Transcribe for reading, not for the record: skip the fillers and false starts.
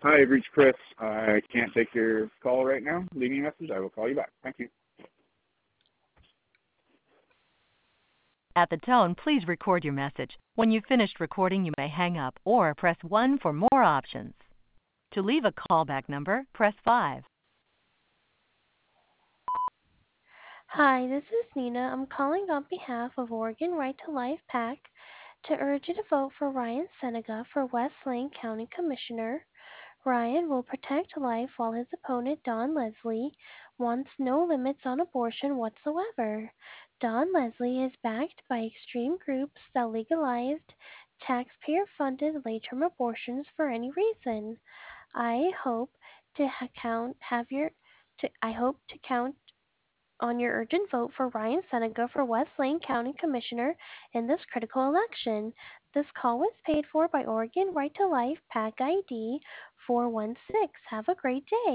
Hi, you've reached Chris. I can't take your call right now. Leave me a message. I will call you back. Thank you. At the tone, please record your message. When you've finished recording, you may hang up or press 1 for more options. To leave a callback number, press 5. Hi, this is Nina. I'm calling on behalf of Oregon Right to Life PAC to urge you to vote for Ryan Seneca for West Lane County Commissioner. Ryan will protect life while his opponent, Don Leslie, wants no limits on abortion whatsoever. Don Leslie is backed by extreme groups that legalized taxpayer-funded late-term abortions for any reason. I hope to count on your urgent vote for Ryan Seneca for West Lane County Commissioner in this critical election. This call was paid for by Oregon Right to Life PAC ID 416. Have a great day.